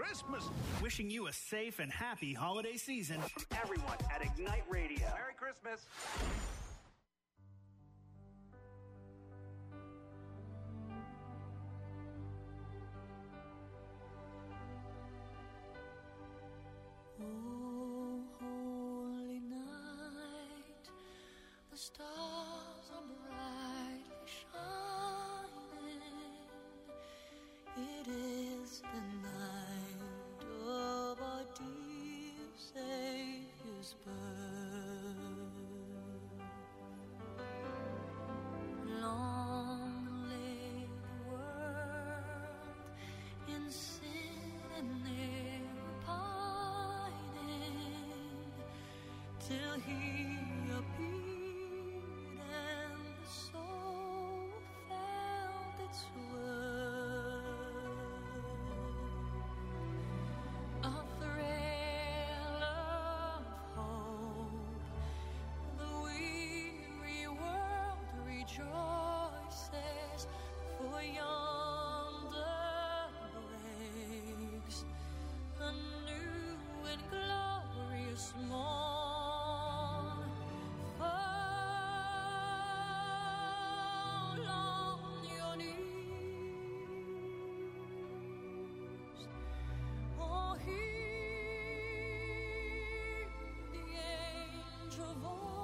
Christmas. Wishing you a safe and happy holiday season. Everyone at Ignite Radio. Merry Christmas. Oh, holy night, the stars are brightly shining. It is the night of our dear Savior's birth. Long lay the world in sin and error pining, till He appeared and the soul felt its worth. A thrill of hope, the weary world rejoices, for yonder breaks a new and glorious morn. Fall on your knees, oh, hear the angel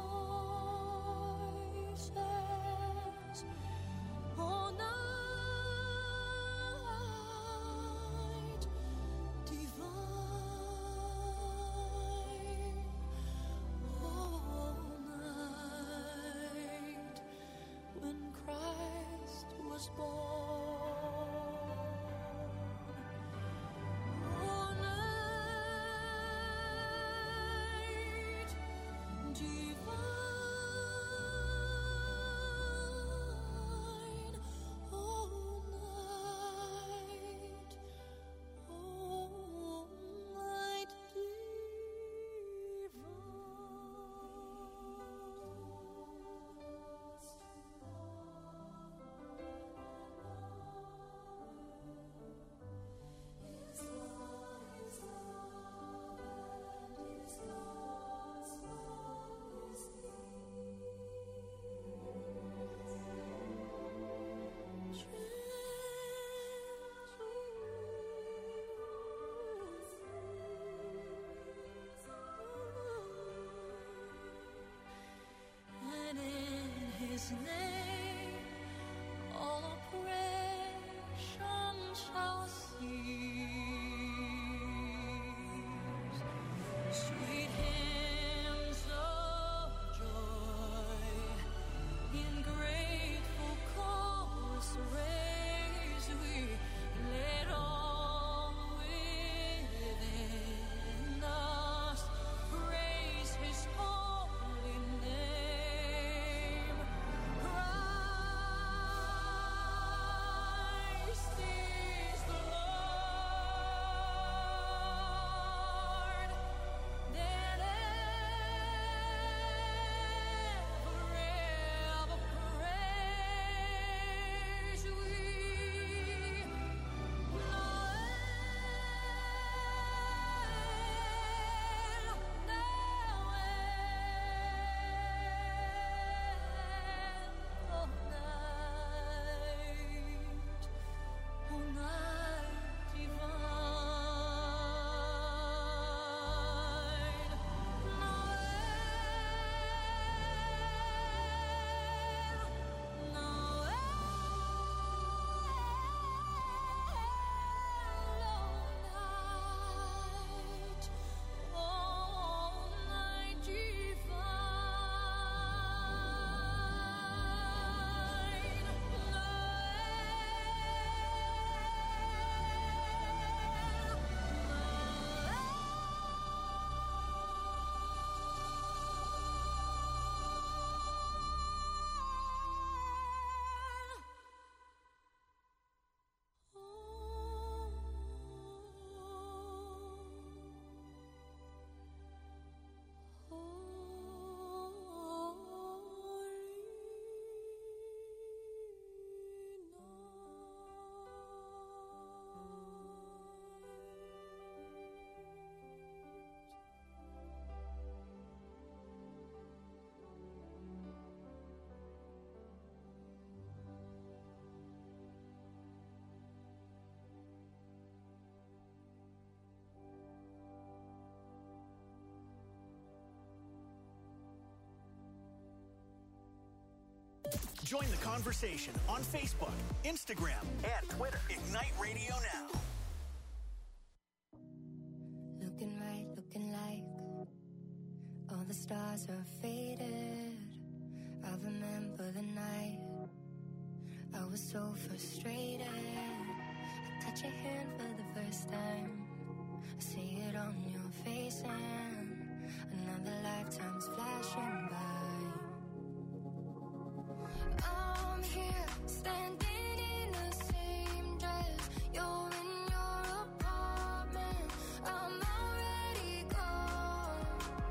voices, oh, night divine, oh, night when Christ was born, oh, night divine, oh, night, and in His name all oppression shall cease. Sweet hymns of joy in grateful chorus raise we, let all within us praise His holy name. Join the conversation on Facebook, Instagram, And Twitter. Ignite Radio Now. Looking right, looking like all the stars are faded. I remember the night I was so frustrated. I touch your hand for the first time. I see it on your face and another lifetime's flashing by. I'm here, standing in the same dress. You're in your apartment. I'm already gone.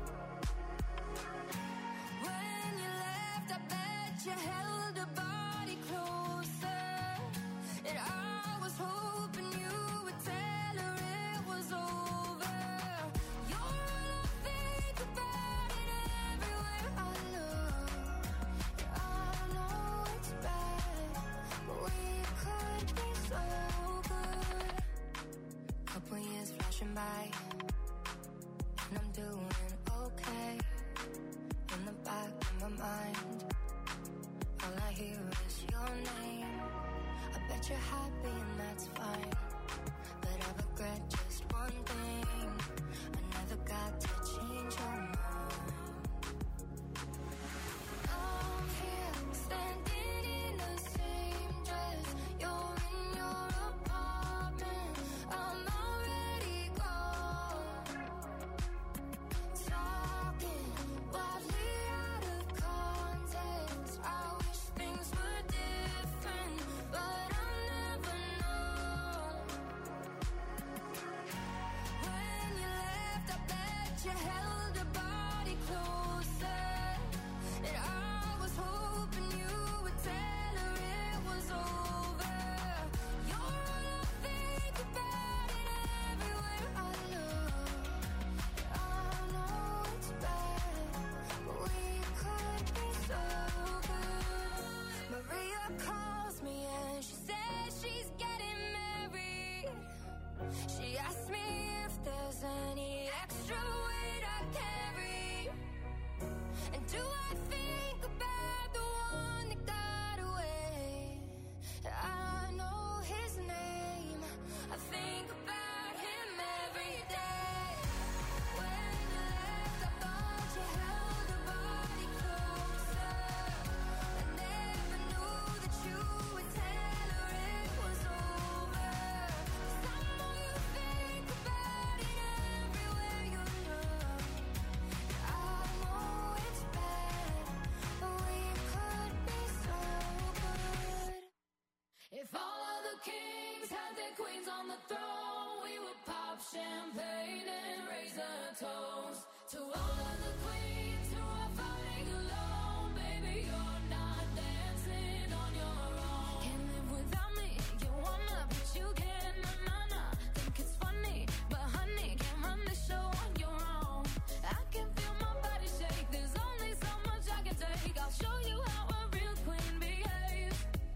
When you left, I bet you held a body closer. And I was hoping you would tell her it was over. You're all I think about it everywhere I look. I know it's bad, but we could be so good. Couple years flashing by, and I'm doing okay. In the back of my mind, all I hear is your name. I bet you're happy and that's fine, but I regret just one thing. I never got to change your mind. I'm here, standing in the same dress. You're in your apartment. I'm already gone. Talking wildly out of context. I wish things were different, but I'll never know. When you left, I bet you held a body closer. And I was hoping you would tell her it was over. You're all I think about it everywhere I look. I know it's bad, but we could be so good. Maria calls me and she says she's getting married. She asked me if there's any extra weight I carry. And do I think about the one that got away? I know his name. I think about him every day. When you left, I thought you held a body closer. I never knew that you would tell her it was over. 'Cause I know you think about it everywhere you look. I know it's bad, but we could be so good. If all of the kings had their queens on the throne, we would pop champagne and raise a toast to all of the queens who are fighting alone. Baby, you're not dancing on your own. Can't live without me, you wanna, but you can't. Na. Think it's funny, but honey, can't run the show on your own. I can feel my body shake, there's only so much I can take. I'll show you how a real queen behaves.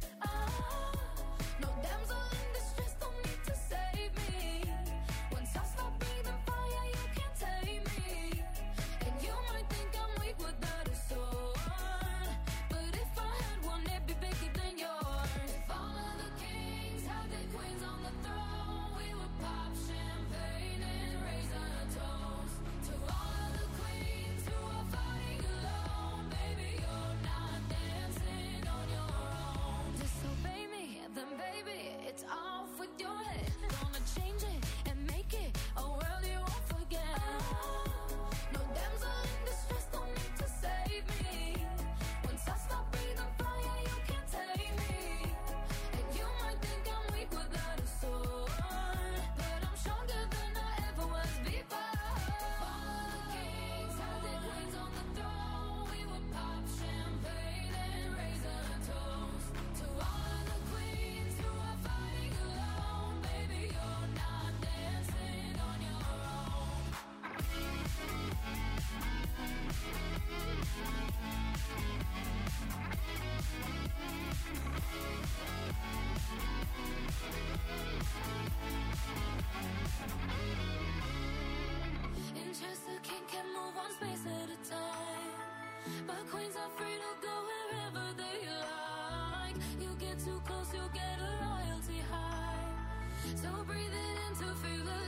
No damsel in distress, don't need to save me. Once I stop breathing fire, you can't tame me. And you might think I'm weak without a sword, but if I had one, it'd be bigger than yours. If all of the kings had their queens on the throne, we would pop champagne and raise a toast to all of the queens who are fighting alone. Baby, you're not dancing on your own. Disobey me, then baby, it's off with your head. Gonna change it and make it a world you won't forget. No damsel in distress, don't need to save me. Once I stop breathing fire, you can't tame me. And you might think I'm weak without a sword, but I'm stronger than I ever was before. All of the kings had their queens on the throne. We would pop champagne and raise a toast to all of the queens who are fighting alone. Baby, you're not dancing on your own. In just a king can move one space at a time, but queens are free to go wherever they you'll get a royalty high. So breathe it in to feel alive.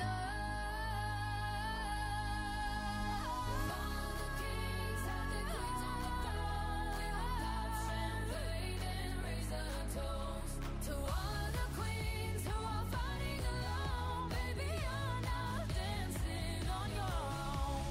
Follow the kings, have the queens on the throne. We will pop champagne and raise a toast to all the queens who are fighting alone. Baby, you're not dancing on your own.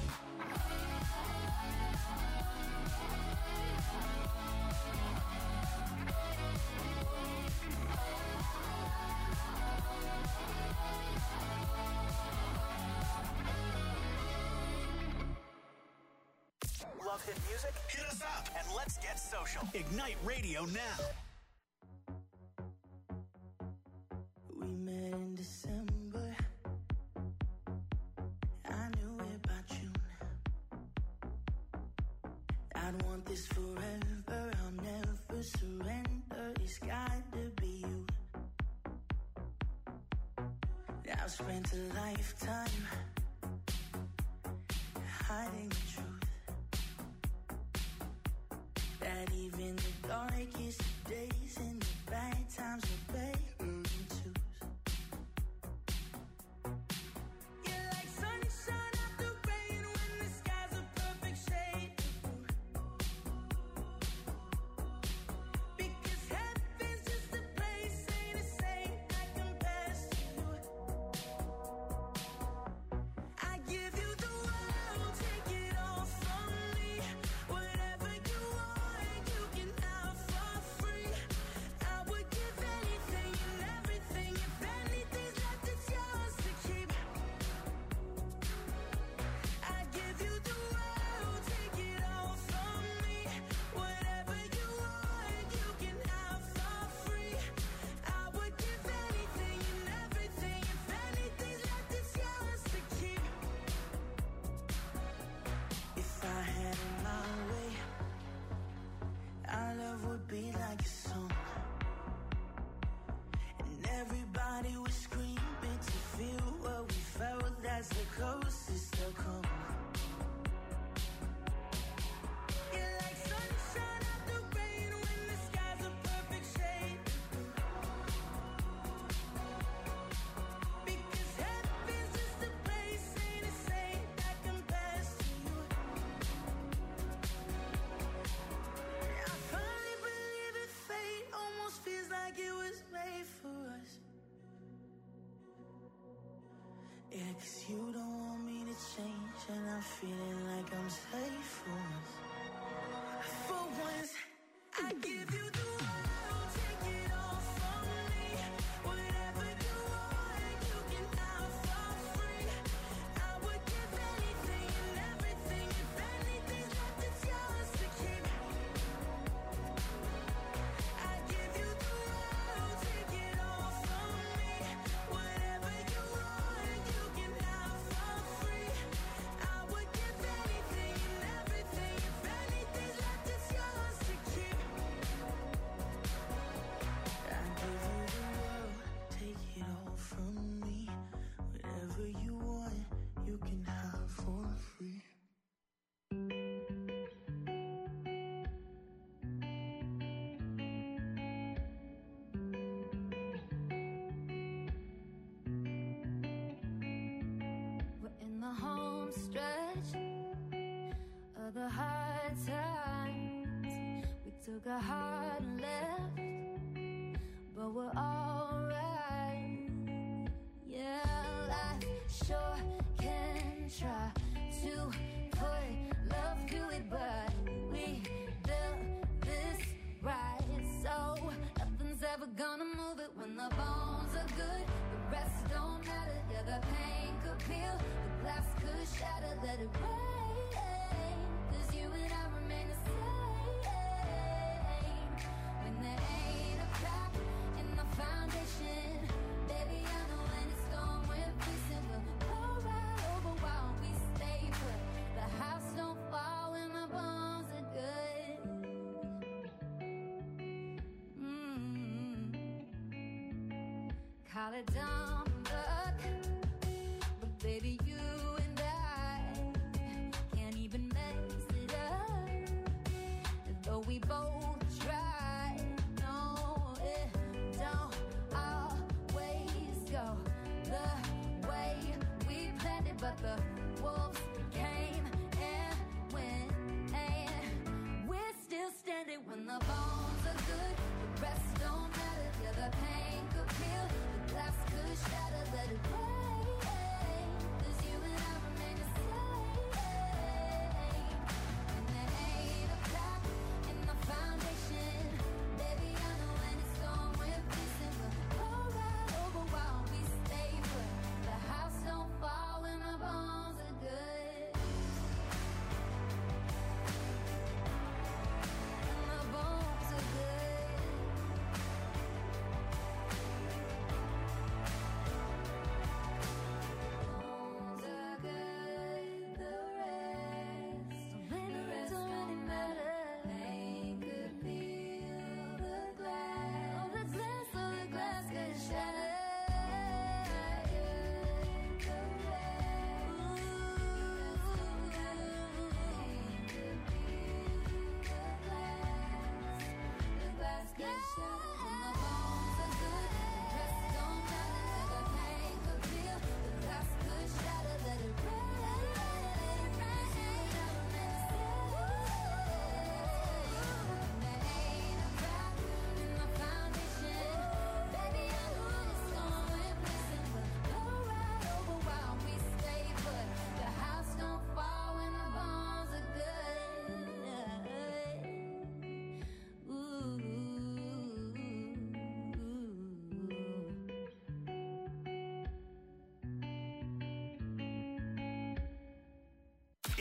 Love hit music? Hit us up and let's get social. Ignite Radio now. We met in December. I knew it by June. I'd want this forever. I'll never surrender. It's got to be you. I've spent a lifetime hiding the truth. That even the darkest days and the bad times are better than twos. You're like sunshine after rain when the sky's a perfect shade of blue. Because heaven's just a place, ain't a saint that compares to you. I give you the world, take it all from me. Whatever you want, you can have for free. I would give anything and everything. If anything's left, it's yours to keep. I give you the world, take it all from me. Whatever you want, you can have for free. I would give anything and everything. If anything's left, it's yours to keep. If I had it my way, our love would be like a song, and everybody would scream it to feel what we felt. That's the closest they'll come. You're like sunshine after rain when the sky's a perfect shade of blue. Because heaven's just a place, ain't a saint that compares to you. I finally believe that fate almost feels like it was made for us. Yeah, 'cause you don't want me to change, and I'm feeling like I'm safe for once. For once, I give you the world, take it all from me. Whatever you want, you can have for free. I would give anything and everything. If anything's left, it's yours to keep. I give you the world, take it all from me. Whatever you want, you can have for free. I would give anything and everything. If anything's left, it's yours to keep. I give you the world, take it all from me. Whatever you want, you can have for free. We're in the home stretch of the hard times. We took a hard left, but we're alright. Yeah, life sure can try to put love to it, but we built this right. So nothing's ever gonna move it when the bones are good. The rest don't matter. Yeah, the pain could peel, the glass could shatter. Let it rain, 'cause you and I remain the same. When there ain't a crack in the foundation, baby, I know when it's gone, we're facing. We'll go right over while we stay put. The house don't fall when the bones are good. Call it dumb luck, but baby, you and I can't even mess it up. Though we both try, no, it don't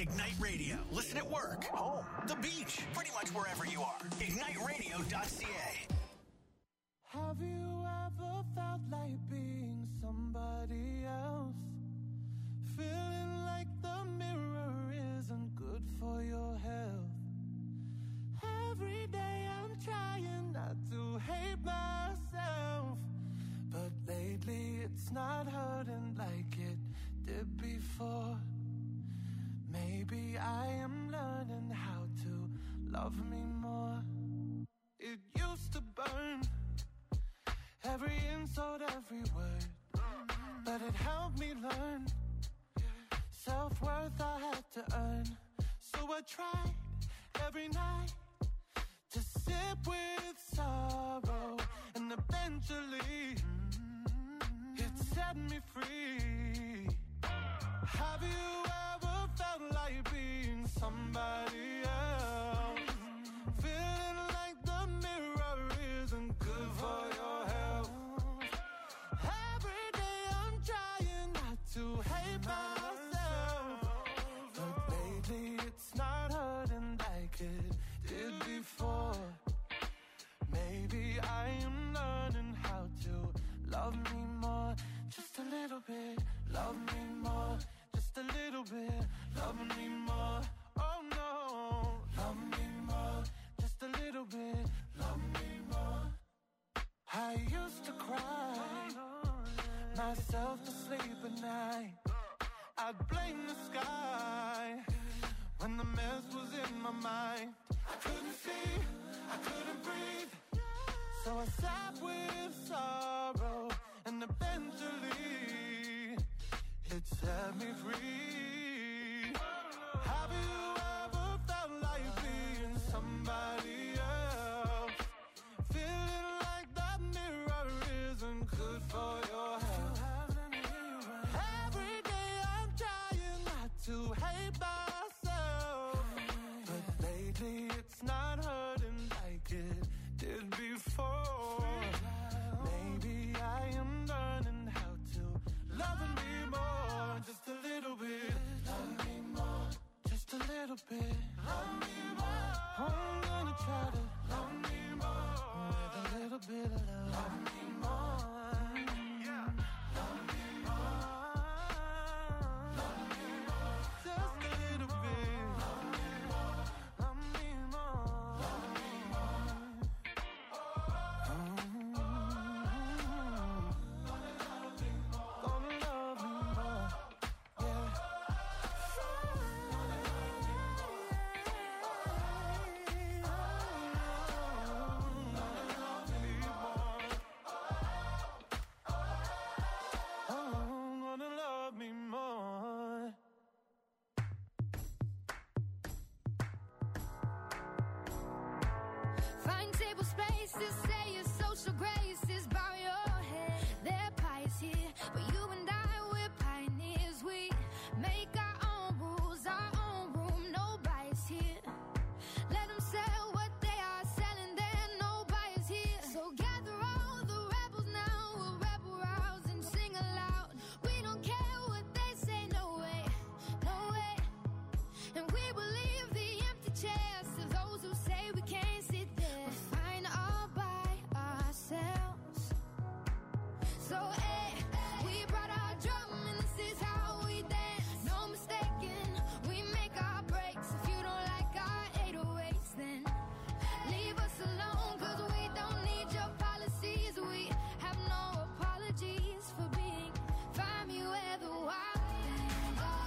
Ignite Radio. Listen at work, home, the beach, pretty much wherever you are. IgniteRadio.ca. Have you ever felt like being somebody else? Feeling like the mirror isn't good for your health. Every day I'm trying not to hate myself, but lately it's not hurting like it did before. Maybe I am learning how to love me more. It used to burn, every insult, every word, but it helped me learn. Self-worth I had to earn, so I tried every night to sit with sorrow, and eventually it set me free. Have you ever felt like being somebody else? Feeling like the mirror isn't good for your health. Every day I'm trying not to hate myself, but lately it's not hurting like it did before. Maybe I am learning how to love me more. Just a little bit, love me more. Just a little bit, love me more. Oh no, love me more. Just a little bit, love me more. I used to cry myself to sleep at night. I'd blame the sky when the mess was in my mind. I couldn't see, I couldn't breathe, so I sat with sorrow, and eventually it set me free. Have you ever felt like being somebody else? Feeling like that mirror isn't good for your health. Every day I'm trying not to hate myself, but lately it's not hurting like it did before. Maybe I am learning how to love me more. Just a little bit, love me more. Just a little bit, love me more. I'm gonna try to love me more with a little bit of love. Love me more. Yeah. Love me more. Love me more. Just a little bit. Love me more. Love me more. Love me more. Gonna love me more. Yeah. Gonna love me more. Find table spaces, say your social graces, bow your head. They're pious here, but you and I, we're pioneers. We make our own rules, our own room, no bias here. Let them sell what they are selling, there no bias here. So gather all the rebels now, we'll rebel rouse and sing aloud. We don't care what they say, no way, no way. And we will leave the empty chairs to those who say we can't sit there. We're fine all by ourselves. So, we brought our drum and this is how we dance. No mistaking, we make our breaks. If you don't like our 808s, then leave us alone, 'cause we don't need your policies. We have no apologies for being. Find me where the wild things are.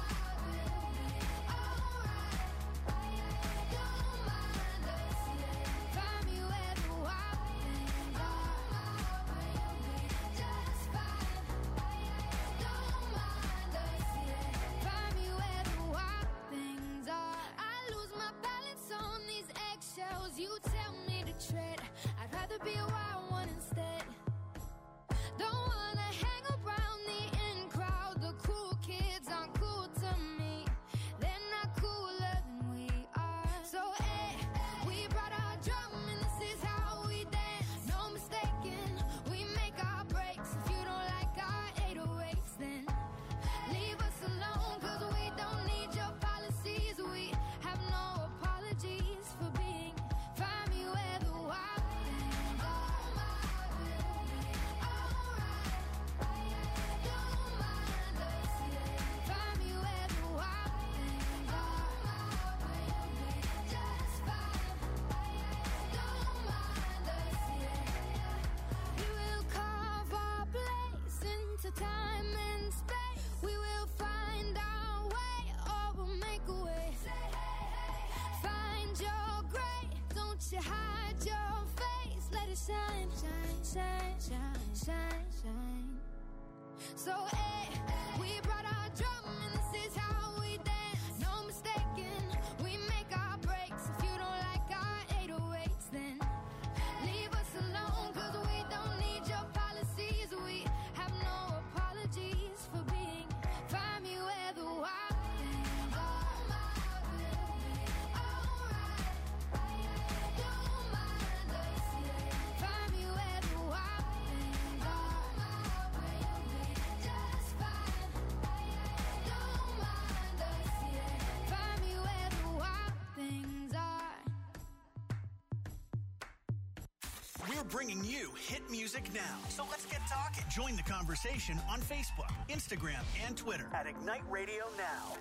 Don't mind us. Find me where the wild things are. Just fine. Don't mind us. Find me where the wild things are. I lose my balance on these eggshells. You tell me to tread. I'd rather be a wild one instead. Don't wanna hang around the in crowd. The cool kids aren't cool to me. They're not cooler than we are. So, we brought our drum and this is how we dance. No mistaking, we make our breaks. If you don't like our 808s, then leave us alone, 'cause we don't need your policies. should hide your face. Let it shine, shine, shine, shine, shine, shine. So, we brought our drum and this is how we dance. No mistaking, we make our breaks. If you don't like our 808s, then leave us alone, cause we don't need your policies. We have no apologies for being. Find me where the wild things are. Alright, don't mind us. Find me where the wild things are. Just fine. Don't mind us. Find me where the wild things are. We're bringing you hit music now. So let's get talking. Join the conversation on Facebook, Instagram, and Twitter At Ignite Radio Now.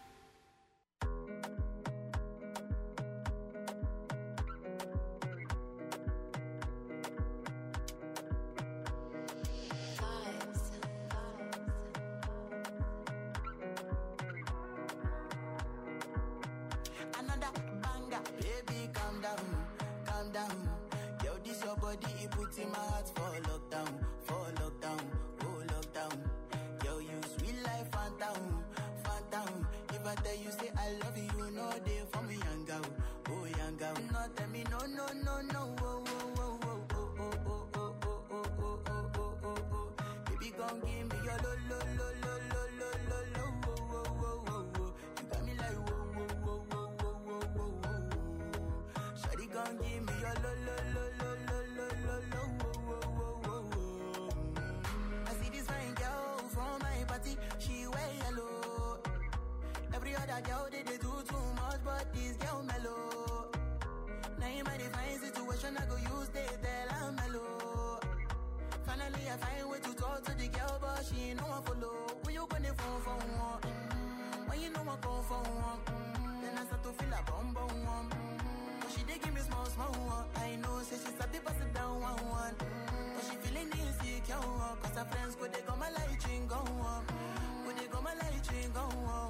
Another banger, baby, calm down, calm down. Yo, this your body, it puts in my heart for lockdown, oh lockdown. Yo, you sweet life, phantom, phantom. If I tell you say I love you, you know they for me, young girl, oh young girl. No, tell me no, no, no, no, oh, oh, oh, oh, oh, oh, oh, oh, oh, oh, oh, oh, oh, oh. Baby, gon' give me your lo, lo, lo, lo, lo, lo, lo, lo, oh, oh, oh, oh, oh. You got me like whoa, whoa, whoa, whoa, whoa, whoa, whoa, whoa. Shawty gon' give me your lo, lo, lo, lo, lo, lo, lo, lo, oh, oh, oh, oh, oh. I see this fine girl from my party, she wear yellow. Every other girl they do too much, but this girl mellow. Now in my divine situation, I go use they tell I'm mellow. Finally, I find way to talk to the girl, but she ain't no one follow. Who you gonna phone for one? When you know I come for one, then I start to feel a bum bum one. But she dey give me small small one. I know, say she's a bit pass it down one one. But she feeling insecure, cause her friends go they go my light ring go on. Go they go my light ring go on.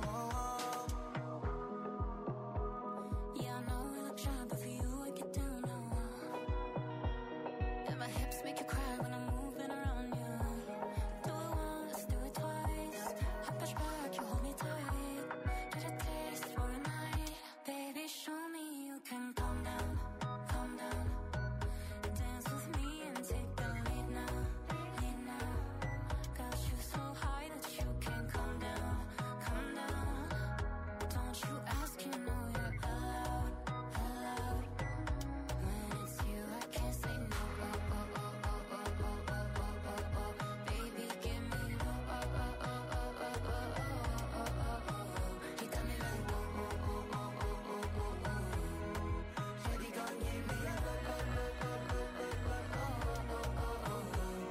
Yeah, I know we look shy, but for you I get down now. And my hips make you cry when I'm moving around you. Do it once, do it twice. I push back, you hold me tight. Get a taste for a night. Baby, show me you can calm down, calm down. Dance with me and take the lead now, lead now. Got you so high that you can't calm down, calm down. Don't you ask, you know you're allowed, allowed. When it's you, I can't say no. Oh, oh, oh, oh, oh, oh, oh, oh, oh, oh. Baby, give me oh, oh, oh, oh, oh, oh, oh, oh, oh, oh, oh. You got me like oh, oh, oh, oh, oh, oh, oh, oh. Shawty gon' give me a lo, lo, lo, lo, lo, lo, lo, oh, oh, oh,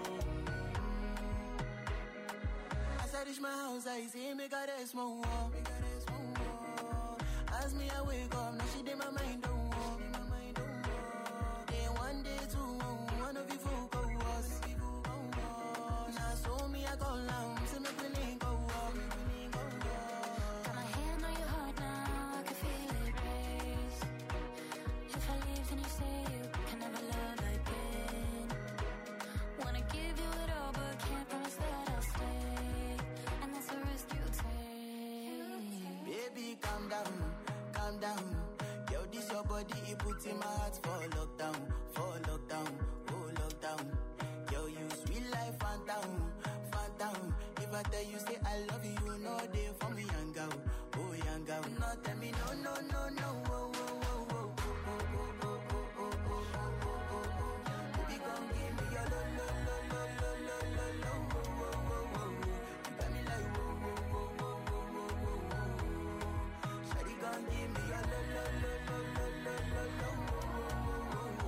oh. As I reach my house, I see me got a small wall. As me, I wake up, now she did my mind don't walk. Day one, day two, one of you fool go us. Now so me, I go down, see me feeling go up. Got my hand on your heart now, I can feel it race. If I leave, then you say you can never love again. Wanna give you it all, but can't promise that I'll stay. And that's a risk you take. Baby, calm down, calm down. Yo, this your body, it puts in my heart for lockdown, oh lockdown. Yo, you sweet life, phantom, phantom. If I tell you say I love you, you know they for me, young girl, oh young girl. No, tell me no, no, no, no, oh, oh, oh, oh, oh, oh, oh, oh, oh, oh, oh, oh, oh. Baby, gon' give me your lo, lo, lo, lo, lo, lo, lo, lo, oh, oh, oh, oh. You got me like whoa, whoa, whoa, whoa, whoa, whoa, whoa. Shawty gon' give me your lo, lo, lo, lo, lo, lo, lo, lo, oh, oh, oh, oh, oh.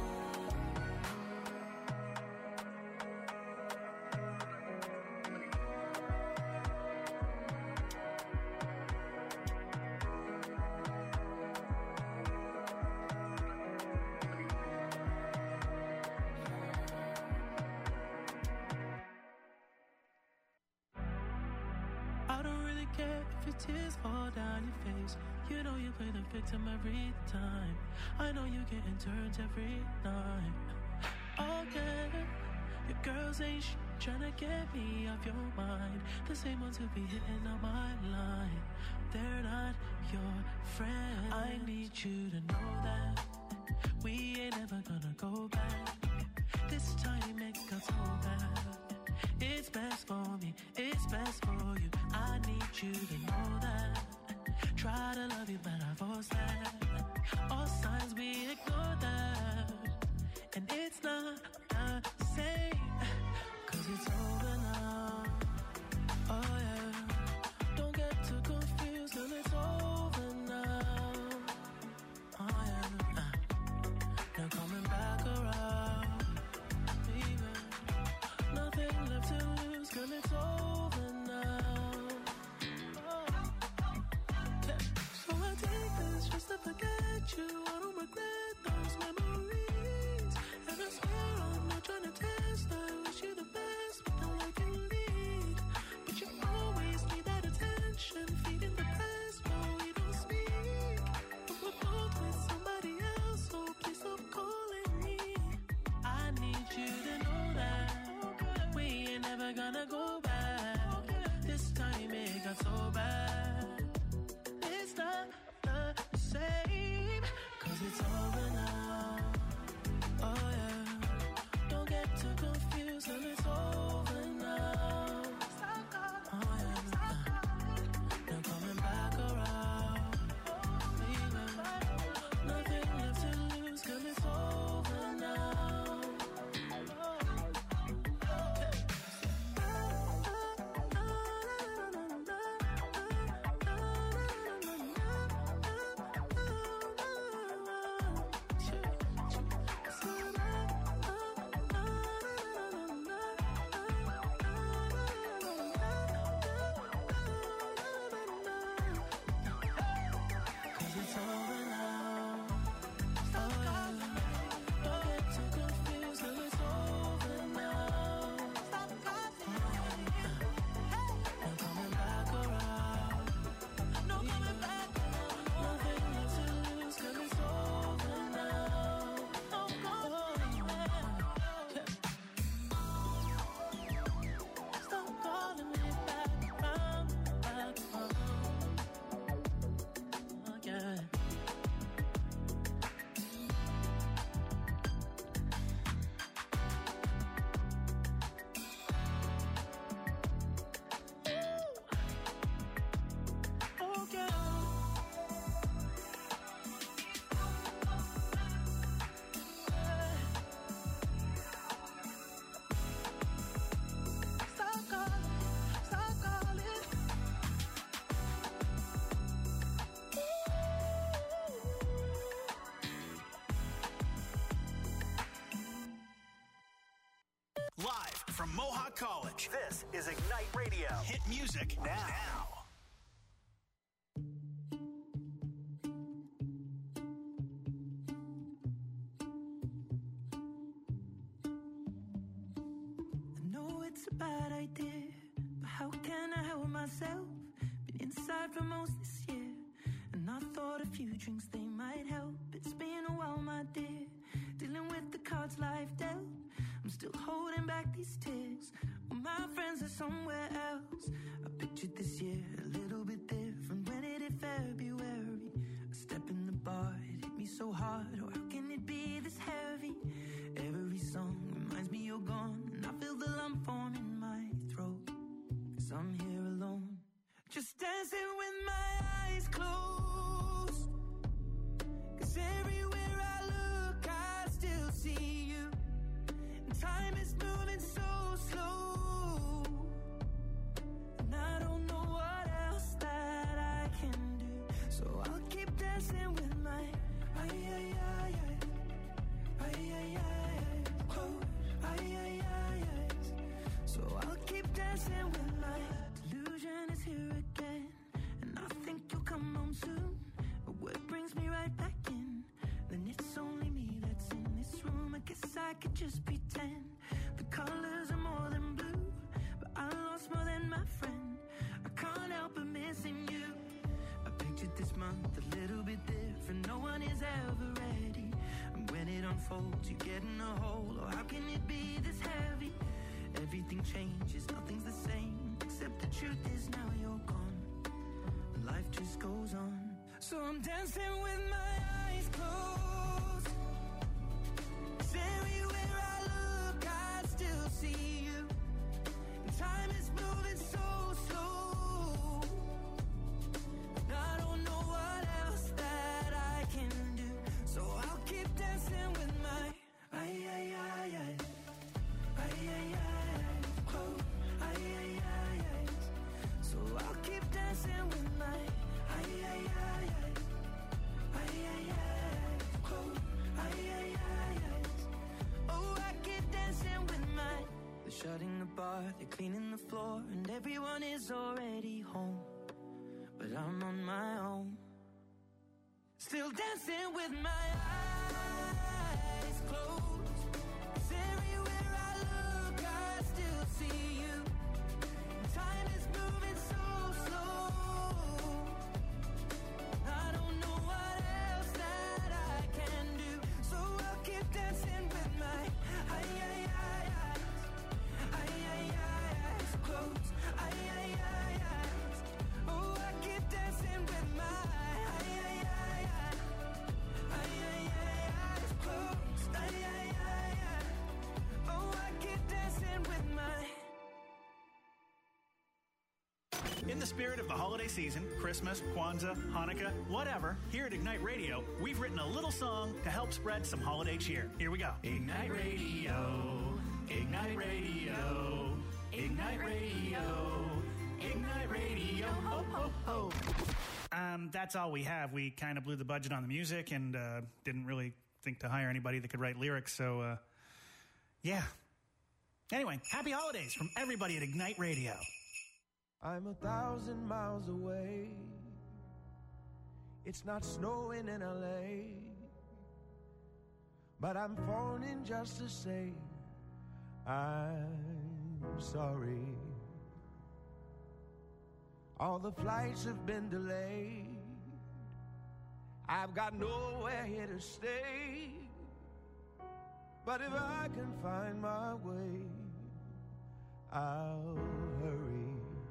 I don't really care if your tears fall down your face. You know you play the victim every time. I know you getting turns every night. Okay, your girls ain't tryna get me off your mind. The same ones who be hitting on my line. They're not your friend. I need you to know that we ain't ever gonna go back. This time it got so bad. It's best for me, it's best for you. I need you to know that. Try to love you, but I force that. All signs we ignore that. And it's not the same, 'cause it's over now. Oh yeah. Don't get too confused, 'cause it's over now. Oh yeah. Now coming back around. Even nothing left to lose, 'cause it's over now. Oh. Yeah. So I take this just to forget you. I don't regret those memories. And I swear I'm not trying to test. I wish you the best, but all I can lead. But you always need that attention, feeding the past while we don't speak. But we're both with somebody else, so please stop calling me. I need you to know that we ain't never gonna go back. This time it got so bad. It's not the same, 'cause it's over now. Oh yeah. Don't get too confused, and it's over now. Oh yeah. Now coming back around. Even nothing left to lose, 'cause it's over now. Live from Mohawk College, This is Ignite Radio. hit music now. I know it's a bad idea, but how can I help myself? Been inside for most this year, and I thought a few drinks they might help. It's been a while, my dear, dealing with the cards life dealt. I'm still holding back these tears, well, my friends are somewhere else. I pictured this year a little bit different when it hit February. A step in the bar, it hit me so hard. Oh, how can it be this heavy? Every song reminds me you're gone, and I feel the lump form in my throat, 'cause I'm here alone, just dancing with my eyes closed. 'Cause everywhere I look, I still see you. And time is moving so slow, and I don't know what else that I can do. So I'll keep dancing with my so I'll keep dancing with my delusion is here again, and I think you'll come home soon. But what brings me right back in? Then it's only me that's in this room. I guess I could just pretend the colors are more than blue, but I lost more than my friend. I can't help but missing you. I pictured this month a little bit different. No one is ever ready. And when it unfolds, you get in a hole. Oh, how can it be this heavy? Everything changes, nothing's the same. Except the truth is now you're gone. And life just goes on. So I'm dancing with my eyes closed. 'Cause everywhere I look, I still see you. And time is moving so slow. And I don't know what else that I can do. So I'll keep dancing with my eyes closed. Eyes. So I'll keep dancing with my eyes closed. Oh, I keep dancing with my. They're shutting the bar, they're cleaning the floor, and everyone is already home. But I'm on my own, still dancing with my eyes closed. 'Cause everywhere I look, I still see you. Time is moving so slow. I don't know what else that I can do. So I'll keep dancing with my eyes closed. Oh, I keep dancing with my eyes closed. Oh, I keep dancing with my. In the spirit of the holiday season, Christmas, Kwanzaa, Hanukkah, whatever, here at Ignite Radio, we've written a little song to help spread some holiday cheer. Here we go. Ignite Radio, Ignite Radio, Ignite Radio, Ignite Radio, ho, ho, ho. That's all we have. We kind of blew the budget on the music and didn't really think to hire anybody that could write lyrics, so, yeah. Anyway, happy holidays from everybody at Ignite Radio. I'm 1,000 miles away. It's not snowing in LA, but I'm phoning just to say I'm sorry. All the flights have been delayed. I've got nowhere here to stay. But if I can find my way, I'll hurry.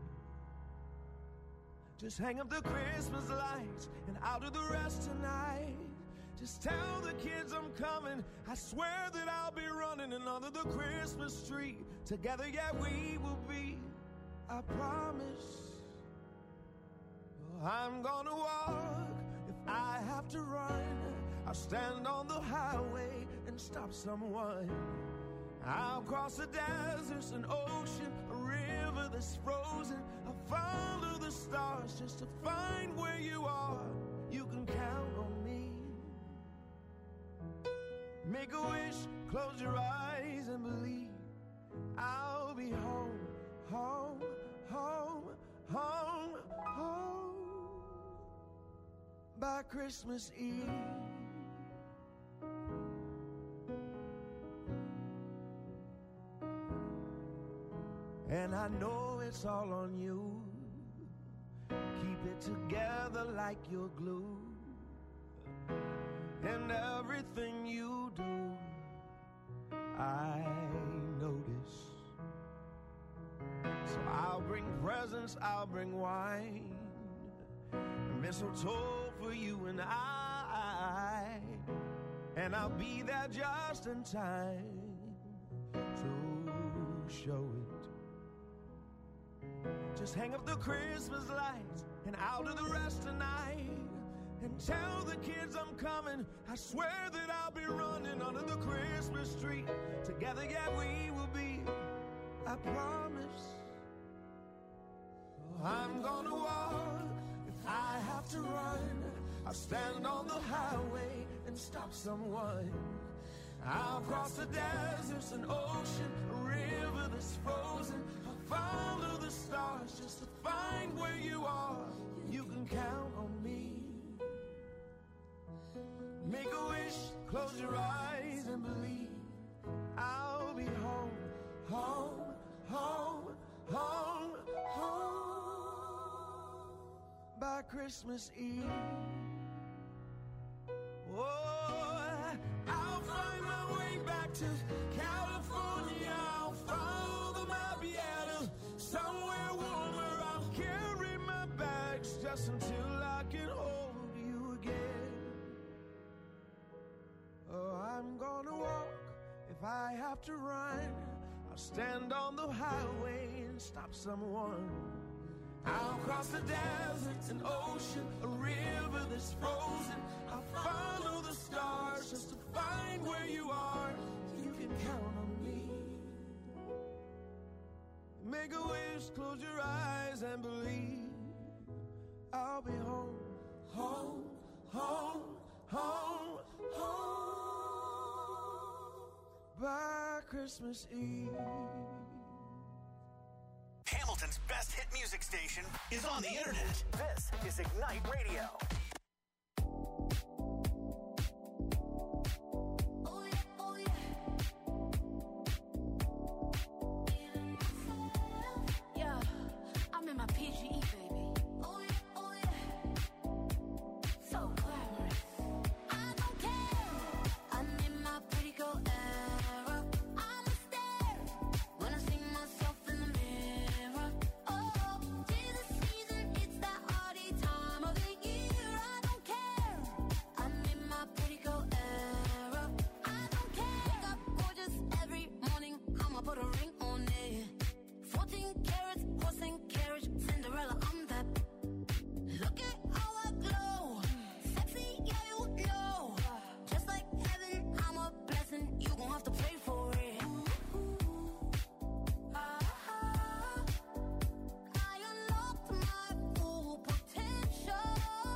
Just hang up the Christmas lights and I'll do the rest tonight. Just tell the kids I'm coming. I swear that I'll be running under the Christmas tree. Together, yeah, we will be. I promise. I'm gonna walk if I have to run. I'll stand on the highway and stop someone. I'll cross the deserts, an ocean, a river that's frozen. I'll follow the stars just to find where you are. You can count on me. Make a wish, close your eyes and believe I'll be home, home, home, home, home by Christmas Eve. And I know it's all on you. Keep it together like you're glue. And everything you do, I notice. So I'll bring presents, I'll bring wine, mistletoe for you and I. And I'll be there just in time to show it. Just hang up the Christmas lights and I'll do the rest tonight. And tell the kids I'm coming. I swear that I'll be running under the Christmas tree. Together, yeah, we will be. I promise. I'm gonna walk if I have to run. I'll stand on the highway and stop someone. I'll cross the deserts, an ocean, a river that's frozen. I'll follow the stars just to find where you are. You can count on me. Make a wish, close your eyes and believe I'll be home, home, home, home, home by Christmas Eve. Oh, I'll find my way back to California. I'll follow the Mabiata somewhere warmer. I'll carry my bags just until I can hold you again. Oh, I'm gonna walk if I have to run. I'll stand on the highway and stop someone. I'll cross the desert, an ocean, a river that's frozen. I'll follow the stars just to find where you are. You can count on me. Make a wish, close your eyes and believe. I'll be home, home, home, home, home by Christmas Eve. Hamilton's best hit music station is on the internet. This is Ignite Radio. Yeah, I'm in my PGE, baby. So glamorous. I don't care. I'm in my pretty girl era. I'm a stare when I see myself in the mirror. Oh, 'tis the season, it's that hardy time of the year. I don't care. I'm in my pretty girl era. I don't care. Wake up gorgeous every morning. I'ma put a ring on it. 14 carats, horse and carriage, Cinderella, I'm that. Look at how I glow. Sexy, yeah, you know. Just like heaven, I'm a blessing. You gon' have to pray for it. I unlocked my full potential.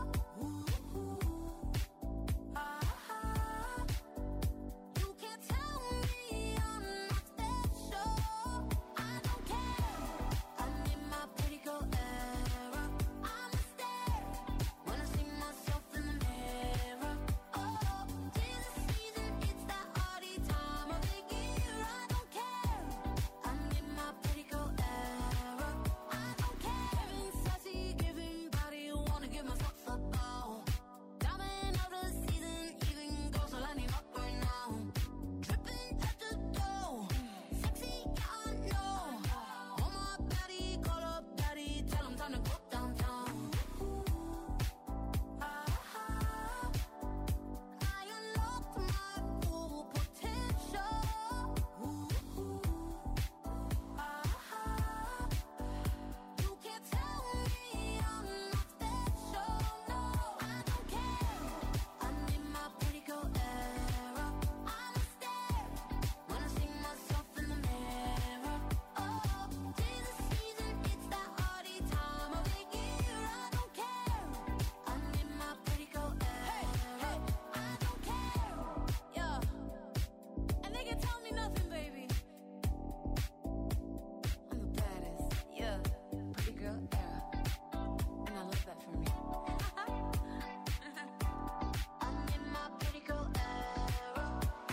You can't tell me I'm not special. I don't care. I'm in my pretty girl era. I'm a stare when I see myself in the mirror. Oh, 'tis the season, it's that hardy time of the year. I don't care. I'm in my pretty girl era. I don't care. Giving sassy, giving body, wanna give myself a bow. Diamond of the season, even goes so lining up right now. Dripping at the dough, sexy, yeah, I know. On my body, call up daddy, tell him time to go downtown. I unlocked my full potential. You can't tell me I'm not special. No, I don't care. I'm in my pretty girl era. I'm a stare when I see myself in the mirror. Oh, 'tis the season, it's that hardy time of the year. I don't care. I'm in my pretty girl era. I don't care. Yeah, and they can tell me nothing, baby. I'm the baddest. Yeah, pretty girl era, and I love that for me. I'm in my pretty girl era.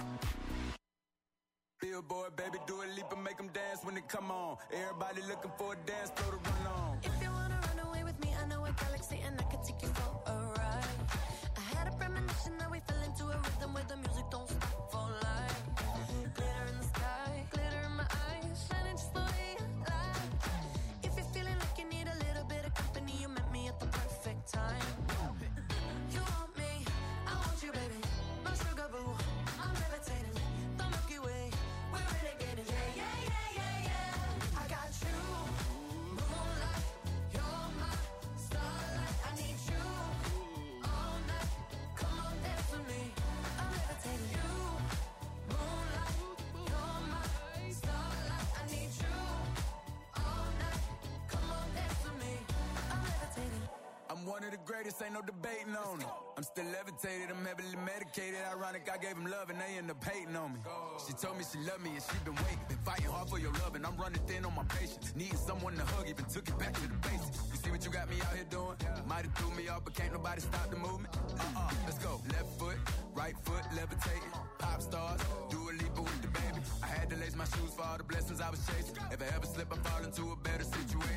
Billboard, baby, do a leap and make them dance when they come on. Everybody looking for a dance floor to run on. If you wanna run away with me, I know a galaxy and I can take you for a ride. I had a premonition that we fell into a rhythm where the music don't stop for life. Glitter in the sky, glitter in my eyes, shining just the way I like. If you're feeling like you need a little bit of company, you met me at the perfect time. You want me, I want you, baby. My sugar boo, I'm levitating. The Milky Way, we're renegading. Yeah, yeah, yeah, yeah, yeah. I got you, moonlight. You're my starlight. I need you all night. Come on, dance with me. I'm levitating. You, moonlight. You're my starlight. I need you all night. Come on, dance with me. I'm levitating. I'm one of the greatest, ain't no debating on it. I'm still levitated, I'm heavily medicated. Ironic, I gave them love and they end up hating on me. She told me she loved me and she been waiting. Been fighting hard for your love and I'm running thin on my patience. Needing someone to hug, even took it back to the basics. You see what you got me out here doing? Might have threw me off, but can't nobody stop the movement. Let's go. Left foot, right foot, levitating. Pop stars, do a leap with the baby. I had to lace my shoes for all the blessings I was chasing. If I ever slip, I fall into a better situation. So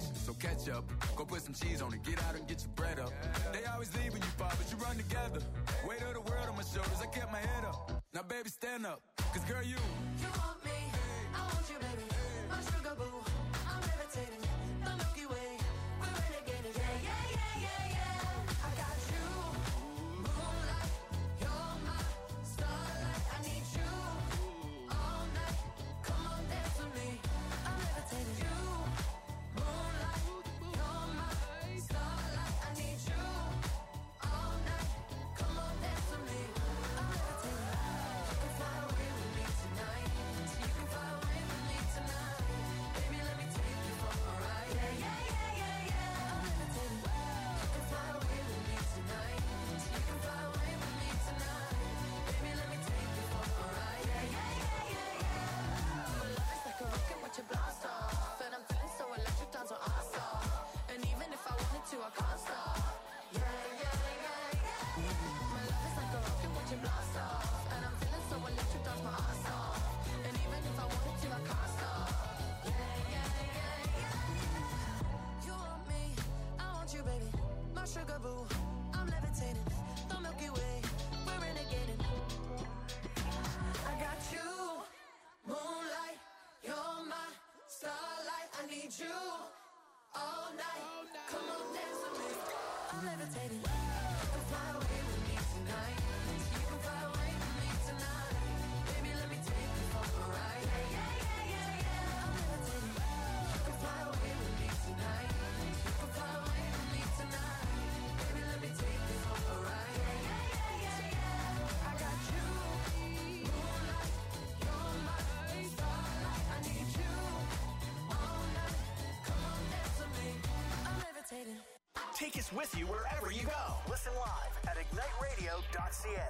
ketchup. Go put some cheese on it, get out and get your bread up. They always leave when you fall, but you run together. Weight of the world on my shoulders, I kept my head up. Now baby, stand up, cause girl, you want me, I want you, baby. My sugar boo, I'm levitating. The Milky Way, we're renegading. Yeah, yeah, yeah, yeah, yeah. I got you, moonlight. You're my starlight. I need you all night. Come on, dance with me. I'm levitating. You, moonlight. You're my starlight. I need you all night. Come on, dance with me. I'm levitating. You can fly away with me tonight. You can fly away with me tonight. Baby, let me take you for a ride. Yeah, yeah, yeah, yeah, yeah. I'm levitating. You can fly away with me tonight. You can fly away with me tonight. Baby, let me take you for a ride. Yeah, yeah, yeah, yeah, yeah. My love is like a rocket with your blast off, and I'm feeling so electric, dance on our stop. And even if I wanted to, I can't stop. Yeah, yeah, yeah, yeah. My love is like a rocket with your blast off, and I'm feeling so electric, dance my ass off. And even if I wanted to, I can't stop. Yeah, yeah, yeah, yeah. You want me, I want you, baby. My sugar boo, I'm levitating. The Milky Way, we're renegading. I got you, moonlight. You're my starlight. I need you all night. Come on, dance with me. I'm levitating. You can fly away with me tonight. You can fly away with me tonight. Baby, let me take you for a ride. Yeah, yeah, yeah, yeah, yeah. I'm levitating. You can fly away with me tonight. You can fly away with me tonight. Baby, let me take you for a ride. Yeah, yeah, yeah, yeah, yeah. I got you, moonlight. You're my starlight. I need you all night. Come on, dance with me. I'm levitating. Take us with you wherever you go. Listen live at igniteradio.ca.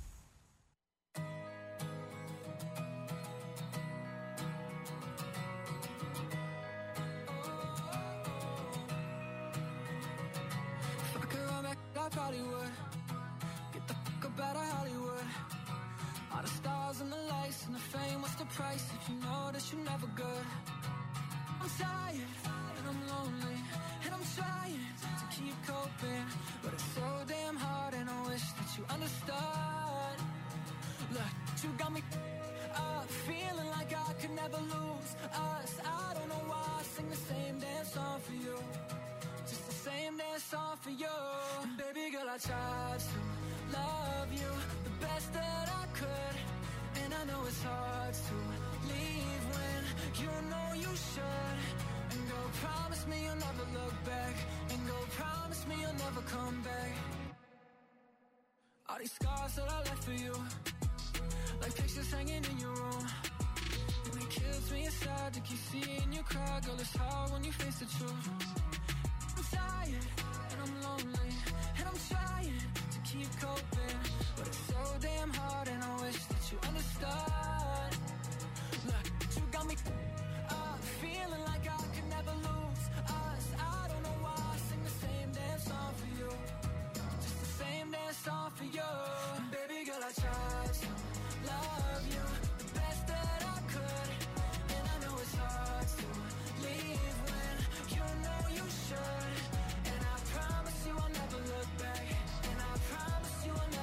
If I could run back, I probably would. Get the fuck up out of Hollywood. All the stars and the lights and the fame, what's the price if you know that you're never good? I'm tired and I'm lonely and I'm trying to keep coping, but it's so damn hard and I wish that you understood. Look, you got me up, feeling like I could never lose us. I don't know why I sing the same damn song for you, just the same damn song for you. And baby girl, I tried to love you the best that I could, and I know it's hard to leave when you know you should. And go promise me you'll never look back, and go promise me you'll never come back. All these scars that I left for you, like pictures hanging in your room, and it kills me inside to keep seeing you cry. Girl, it's hard when you face the truth. I'm tired and I'm lonely and I'm trying to keep coping, but it's so damn hard and I wish that you understood. Look, you got me up, feeling like I could never lose us. I don't know why I sing the same damn song for you, just the same damn song for you. And baby girl, I tried to love you the best that I could, and I know it's hard to leave when you know you should. And I promise you I'll never look back, and I promise you I'll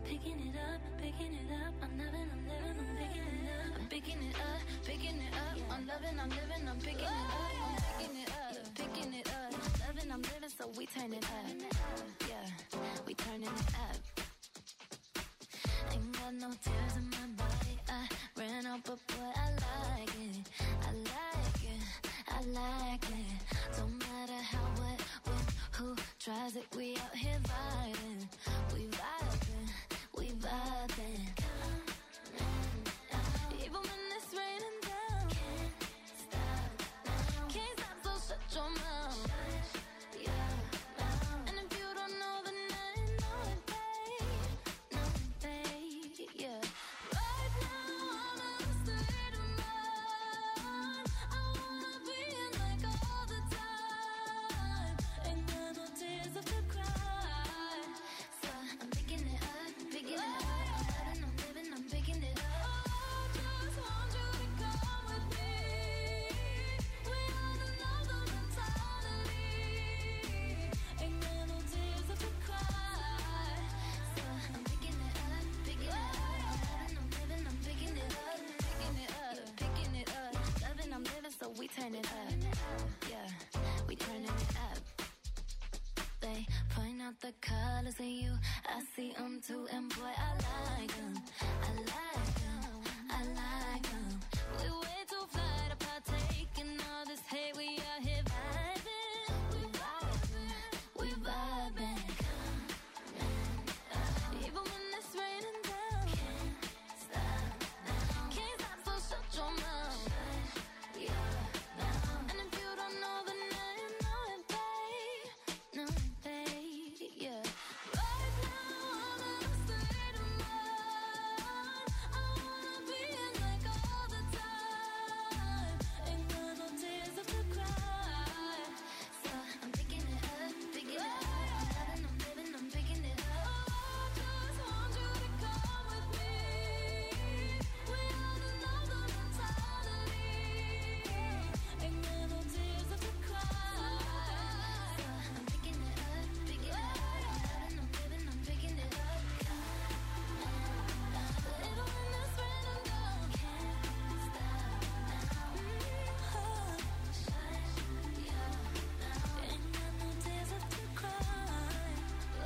picking it up, picking it up. I'm loving, I'm living, I'm picking it up. I'm picking it up, picking it up. I'm loving, I'm living, I'm picking it up. I'm picking it up, picking it up. Loving, I'm living, so we turn it up. Yeah, we turning it up. Ain't got no tears in my body. I ran out, but boy, I like it. I like it, I like it. Don't matter how, what, when, who tries it. We out here vibing. We vibing, we vibing. Even when it's raining down, can't stop, so shut your mouth. And if you don't know, then I know it, babe. Yeah. Right now I'm in a state of mind. I wanna be in like all the time. Ain't got no tears left to cry. So I'm picking it up, picking it up. I'm living, I'm picking it up. I just want you to come with me. We on another mentality. Ain't got no tears left to cry. So I'm picking it up, picking it up. I'm living, I'm picking it up, picking it up, picking it up. Loving, I'm living, so we turn it up. Yeah, we turning it up. They point out the colors in you. I see them too, and boy, I like them. I like them. I like them. We way too fly to partake in all this hate. We out here vibing. We vibing. We vibing. Even when it's raining down, can't stop, so shut your mouth. And if you don't know, then I know it, babe. No, babe, yeah. Right now I'm in a state of mind. I wanna be in like all the time. Ain't got no tears left to cry. So I'm picking it up, picking it up. I'm living, I'm picking it up. I just want you to come with me. We on another mentality. Ain't got no tears left to cry. So I'm picking it up, picking it up. I'm living, I'm picking it up. Even when it's raining down, can't stop now. Ain't got no tears left to cry. I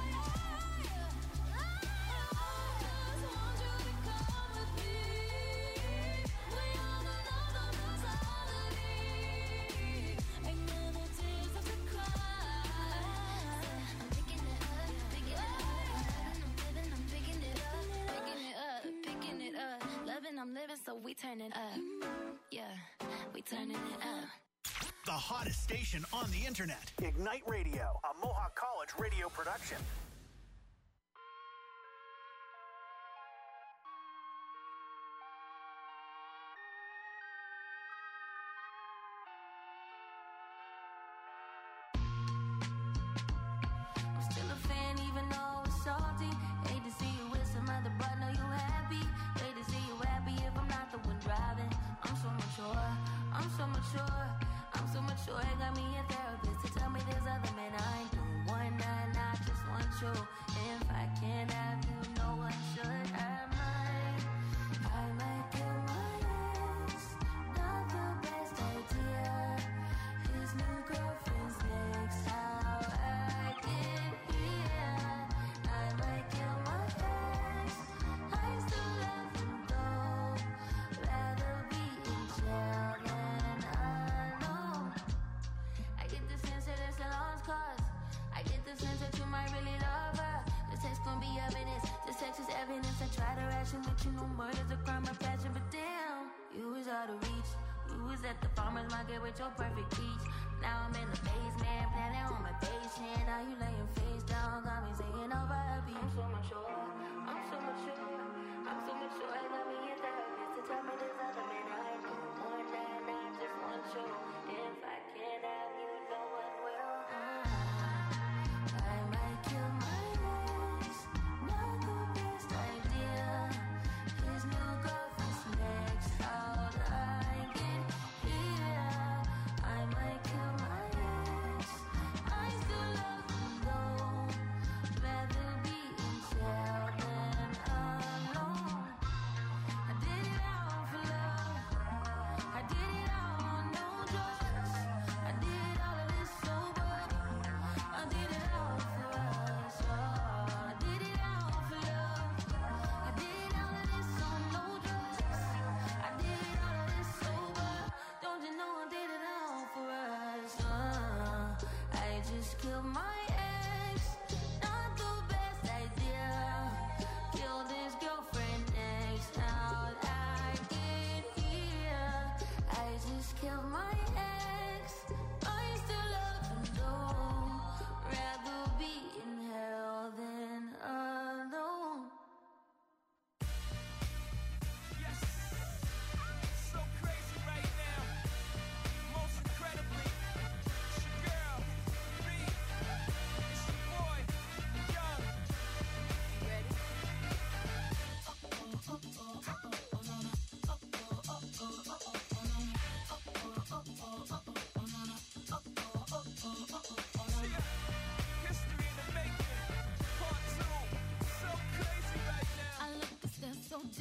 just want you to come with me. We on another mentality. Ain't got no tears left to cry. I'm picking it up, picking it up. I'm living, I'm picking it up, picking it up, picking it up. Loving, I'm living, so we turn it up. Yeah, we turning it up. The hottest station on the internet. Ignite Radio, a Mohawk College radio production. I'm still a fan, even though it's salty. Hate to see you with some other, but know you happy. Hate to see you happy if I'm not the one driving. I'm so mature, I'm so mature, I'm so mature. It got me a therapist to tell me there's other men I ain't doing one night, I just want you. If I can't have you, no one should. I might kill my ex. Not the best idea. His new girlfriend's next. How I get here. I might kill my ex. I still love him though. Rather be in jail than alone. I get the sense that it's a lost cause. I get the sense that you might really love her. The text gon' be evidence. This text is evidence. I try to ration with you, no murder's a crime of passion, but damn, you was out of reach. You was at the farmer's market with your perfect peach. Now I'm in the basement, planning on my patient. Now you laying face down, got me singing over a beat. I'm so mature, I'm so mature, I'm so mature. I got me a therapist to tell me there's other men I ain't doing one night, I just want you. If I can't have you, no one will. I might kill my ex, not the best idea. His new girlfriend's next. How'd I get here? I might kill my ex. I still love him though. Rather be in jail than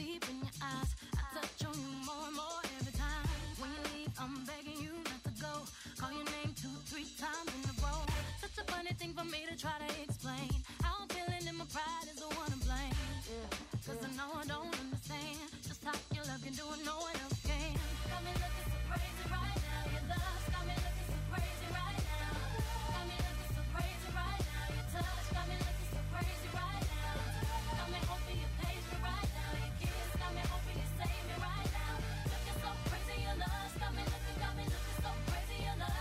deep in your eyes. I touch on you more and more every time. When you leave, I'm begging you not to go. Call your name 2-3 times in a row. Such a funny thing for me to try to explain. How I'm feeling and my pride is the one to blame. Cause I know I don't understand just how your love can do it, no one else can. Got me looking so crazy right now. Your love's got me looking so crazy right now. Got me looking so crazy right now. Your touch got me looking so crazy right now. Got me hoping you page me right now. Your kiss got me hoping you save me right now. Looking so crazy, your love's got me looking so crazy, your love.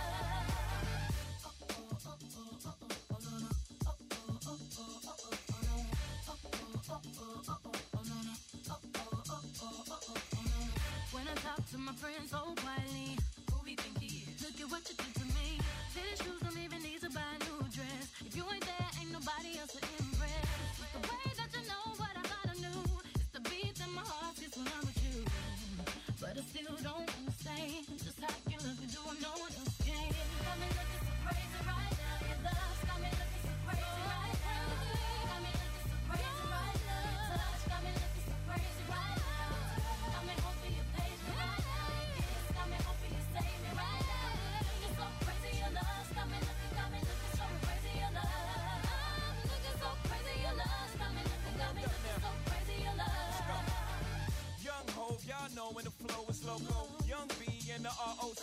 When I talk to my friends so quietly, who we think he is? Look at what you did to me. Fitted shoes don't even need to buy a new dress. If you ain't there, ain't nobody else to impress. It's the way that you know what I thought I knew. It's the beat in my heart gets when I'm with you. But I still don't understand just how you look and do what no one else can. Got me looking so crazy right now. Your love's got me looking so crazy right now. Got me looking so crazy right now. Your touch got me looking so crazy right now. Got me hoping you page me right now. Your kiss got me hoping you save me right now. Looking so crazy, your love's got me looking so crazy, your love. Looking so crazy, your love's got me looking so crazy, your love. Young Hov, y'all know when the flow is loco. Young B and the ROC.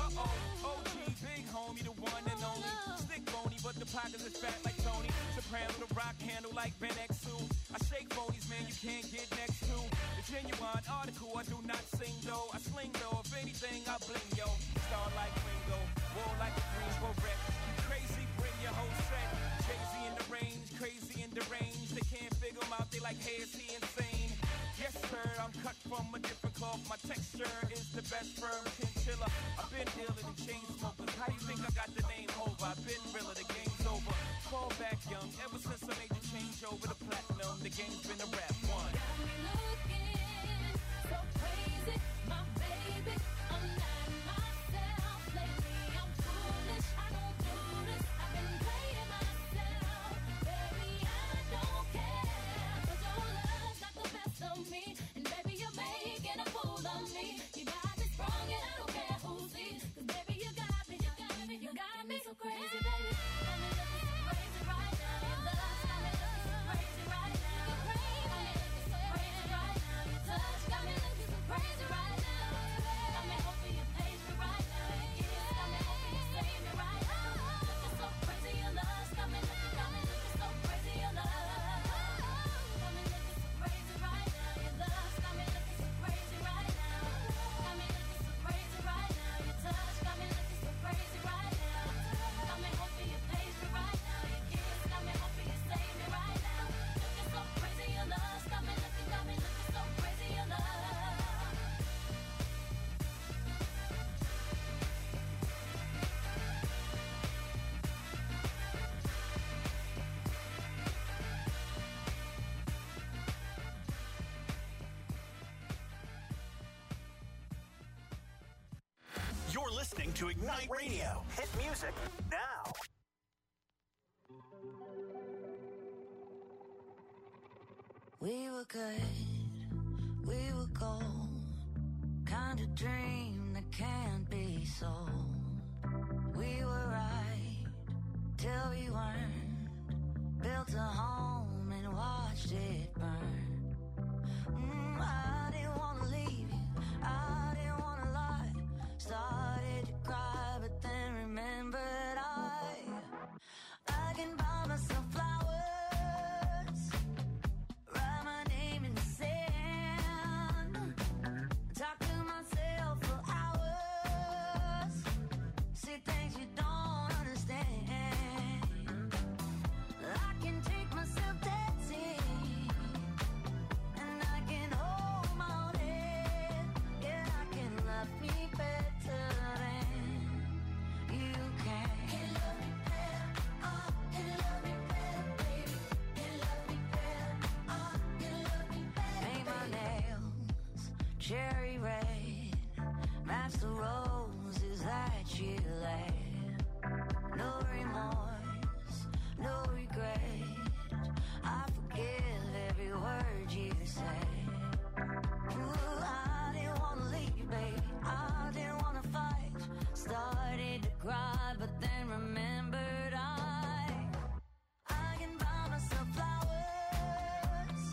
OG, big homie, the one and only. Stick bony, but the pockets is fat like Tony. Soprano, the rock handle like Ben X2. I shake bonies, man, you can't get next to. The genuine article, I do not sing though. I sling though, if anything, I bling yo. Star like Ringo, war like a Greensboro wreck. Crazy, bring your whole set. Crazy in the range, crazy in the range. They can't figure him out, they like, hey, is he insane? Yes, sir, I'm cut from a different cloth. My texture is the best firm chinchilla. I've been dealing in chain smokers. How you think I got the name over? I've been realer, the game's over. Fall back young, ever since I made the change over to platinum, the game's been a rap one. Got me looking so crazy, my baby. I'm not myself lately. I'm foolish. I don't do this. I've been playing myself, baby. I don't care. 'Cause your love got the best of me, and baby, you're making a fool of me. You got me strong, and I don't care who sees. 'Cause baby, you got me so crazy, baby. Got me looking so crazy right now. Your love's got me looking so crazy right now. You're crazy, got me looking so crazy right now. Your touch got me looking so crazy right now. Got me hoping you page me right now. Your kiss got me hoping you save me right now. Looking so crazy, your love's got me looking so crazy, your love. Got me looking so crazy right now. Your love's got me looking so crazy right now. Got me looking so crazy right now. Your touch got me looking so crazy right now. Got me hoping you page me right now. Your kiss got me hoping you save me right now. Looking so crazy, your love's got me looking so crazy, your love. You're listening to Ignite Radio. Hit music now. We were good, we were gold. Kind of dream that can't be sold. We were right till we weren't. Built a home and watched it burn. I didn't want to leave you, I didn't want to lie. Started to cry, but then remembered I can buy myself flowers, write my name in the sand, talk to myself for hours, see things you don't understand. I can take myself dancing, and I can hold my own head. Yeah, I can love me better than you can. Can love me better, can love me better, baby. Can love me better, can love me better. Paint my nails cherry red, match the roses that you left. No remorse, no regret. I